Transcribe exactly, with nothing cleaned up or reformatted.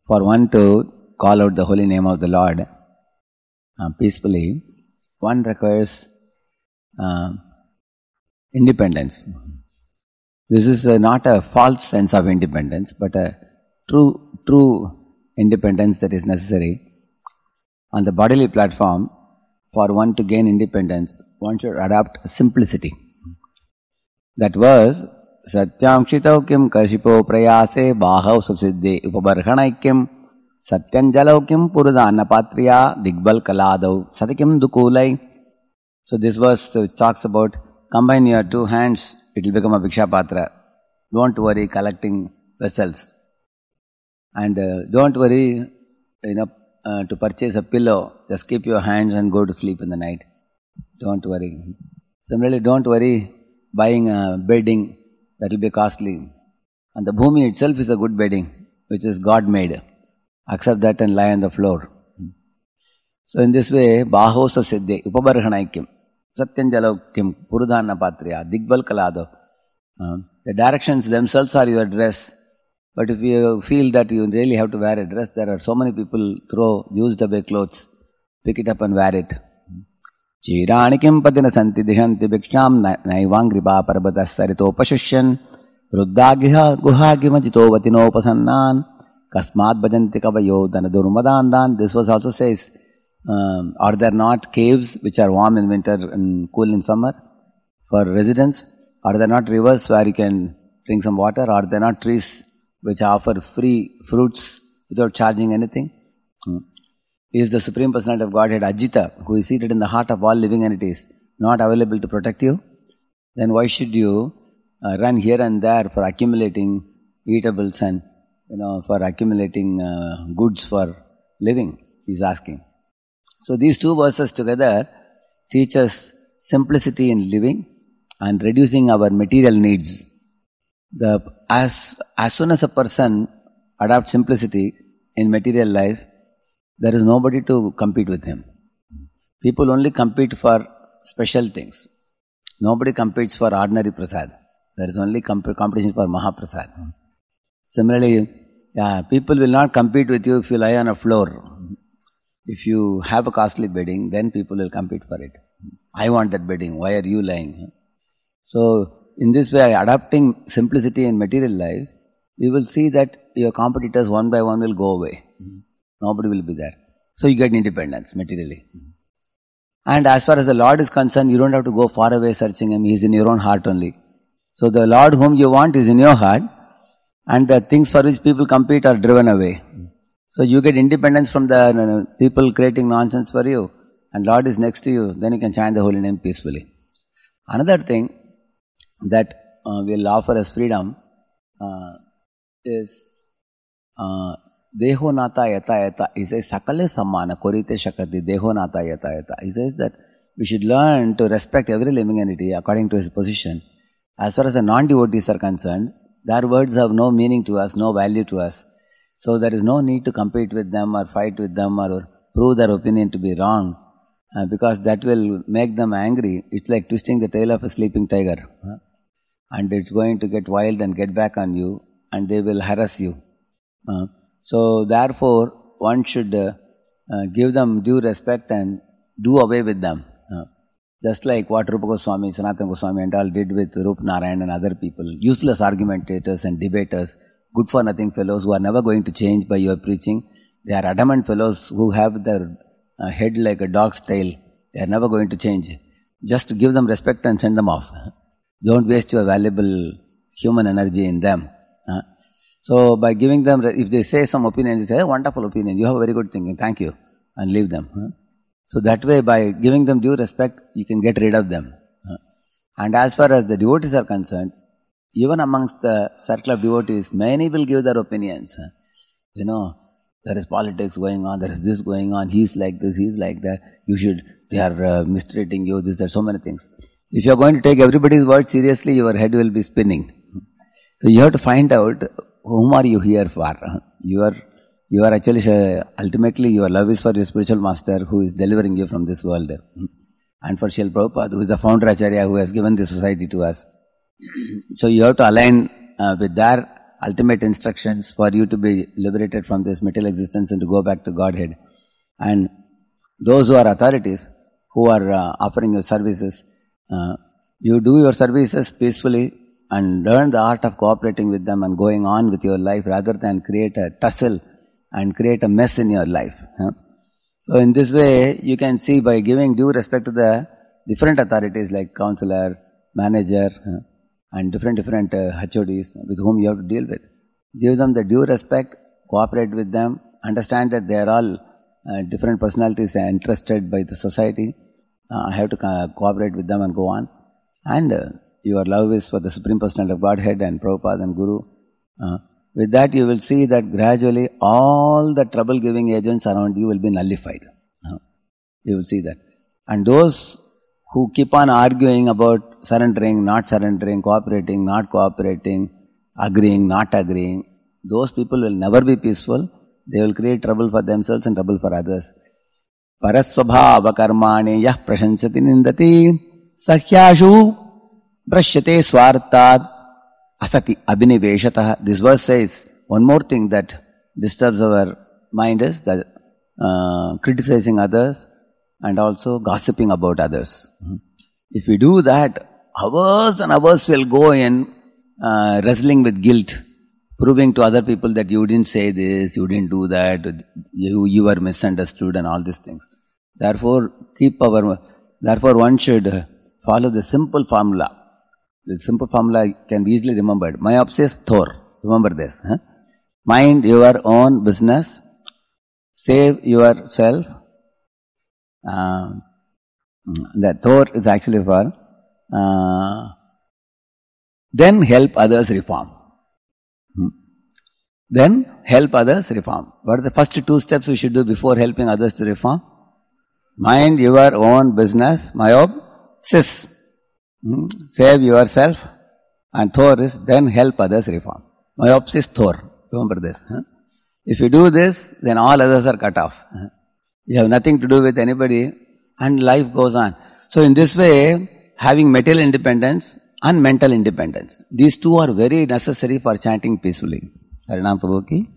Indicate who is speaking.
Speaker 1: for one to call out the holy name of the Lord uh, peacefully, one requires uh, independence. This is uh, not a false sense of independence, but a true, true independence that is necessary. On the bodily platform, for one to gain independence, one should adopt simplicity. That verse, Satyam Kshitau Kim Kashipo Prayase Bahav Subsiddhe Upabarhanaikim Satyanjalo Kim Purudana Patriya Digbal Kaladau Satikim Dukulai. So this verse which talks about combine your two hands, it will become a Bhiksha Patra. Don't worry collecting vessels. And uh, don't worry, you know, uh, to purchase a pillow, just keep your hands and go to sleep in the night. Don't worry. Similarly, don't worry buying a bedding, that will be costly. And the bhumi itself is a good bedding, which is God made. Accept that and lie on the floor. So in this way, Bahosa Siddhe, Upabarhanaikim, Satyanjalokim, Purudana Patriya, Digbal Kalado. Uh, the directions themselves are your dress. But if you feel that you really have to wear a dress, there are so many people throw used away clothes. Pick it up and wear it. Chiranikim padina santi dishanti bhiksham naivangripa parabhatas saritopashushan ruddagya guhagima jitovatinopasannan kasmat bhajanti kavayo danadurmadandan. This verse also says, um, are there not caves which are warm in winter and cool in summer for residents? Are there not rivers where you can drink some water? Are there not trees which offer free fruits without charging anything? Hmm. Is the Supreme Personality of Godhead Ajita, who is seated in the heart of all living entities, not available to protect you? Then why should you uh, run here and there for accumulating eatables and, you know, for accumulating uh, goods for living? He is asking. So these two verses together teach us simplicity in living and reducing our material needs. The as as soon as a person adopts simplicity in material life, there is nobody to compete with him. People only compete for special things. Nobody competes for ordinary prasad. There is only comp- competition for Mahaprasad. Similarly, yeah, people will not compete with you if you lie on a floor. If you have a costly bedding, then people will compete for it. I want that bedding. Why are you lying? So, in this way, adopting simplicity in material life, you will see that your competitors one by one will go away. Nobody will be there. So you get independence materially. And as far as the Lord is concerned, you don't have to go far away searching Him. He is in your own heart only. So the Lord whom you want is in your heart, and the things for which people compete are driven away. So you get independence from the you know, people creating nonsense for you, and Lord is next to you, then you can chant the holy name peacefully. Another thing that uh, will offer us freedom uh, is uh, Deho nata yata yata. He says, Sakale samana korite shakati deho nata yata yata. He says that we should learn to respect every living entity according to his position. As far as the non-devotees are concerned, their words have no meaning to us, no value to us. So there is no need to compete with them or fight with them or prove their opinion to be wrong, uh, because that will make them angry. It's like twisting the tail of a sleeping tiger. Huh? And it's going to get wild and get back on you, and they will harass you. Uh, so therefore, one should uh, uh, give them due respect and do away with them. Uh, just like what Rupa Goswami, Sanatana Goswami and all did with Rup Narayan and other people, useless argumentators and debaters, good for nothing fellows who are never going to change by your preaching. They are adamant fellows who have their uh, head like a dog's tail. They are never going to change. Just give them respect and send them off. Don't waste your valuable human energy in them. Uh, so by giving them, if they say some opinion, they say, hey, wonderful opinion, you have a very good thinking, thank you, and leave them. Uh. So that way, by giving them due respect, you can get rid of them. Uh. And as far as the devotees are concerned, even amongst the circle of devotees, many will give their opinions. Uh. You know, there is politics going on, there is this going on, he is like this, he is like that, you should, they are uh, mistreating you, this, there are so many things. If you are going to take everybody's word seriously, your head will be spinning. So you have to find out, whom are you here for? You are, you are actually, uh, ultimately your love is for your spiritual master who is delivering you from this world. And for Srila Prabhupada, who is the founder Acharya, who has given this society to us. So you have to align uh, with their ultimate instructions for you to be liberated from this material existence and to go back to Godhead. And those who are authorities, who are uh, offering you services, uh, you do your services peacefully and learn the art of cooperating with them and going on with your life rather than create a tussle and create a mess in your life. Huh? So in this way, you can see by giving due respect to the different authorities like counselor, manager, huh? and different different uh, H O Ds with whom you have to deal with. Give them the due respect, cooperate with them, understand that they are all uh, different personalities interested by the society. Uh, I have to uh, cooperate with them and go on. And uh, your love is for the Supreme Personality of Godhead and Prabhupada and Guru. Uh, with that you will see that gradually all the trouble-giving agents around you will be nullified. Uh, you will see that. And those who keep on arguing about surrendering, not surrendering, cooperating, not cooperating, agreeing, not agreeing, those people will never be peaceful. They will create trouble for themselves and trouble for others. Parasvabhava karmani yah prashansati nindati sahyashu brashyate swartad asati abhiniveshatah. This verse says one more thing that disturbs our mind is that uh, criticizing others and also gossiping about others. Mm-hmm. If we do that, hours and hours will go in uh, wrestling with guilt, proving to other people that you didn't say this, you didn't do that, you, you were misunderstood and all these things. Therefore, keep our, therefore one should follow the simple formula. The simple formula can be easily remembered. Mayopsis Thor. Remember this. Huh? Mind your own business. Save yourself. Uh, that Thor is actually for uh, then help others reform. Hmm. Then help others reform. What are the first two steps we should do before helping others to reform? Mind your own business. Mayopsis. Hmm. Save yourself. And Thor is then help others reform. Mayopsis Thor. Remember this. Huh? If you do this, then all others are cut off. Huh? You have nothing to do with anybody and life goes on. So in this way, having material independence and mental independence, these two are very necessary for chanting peacefully. Harinam Prabhu ki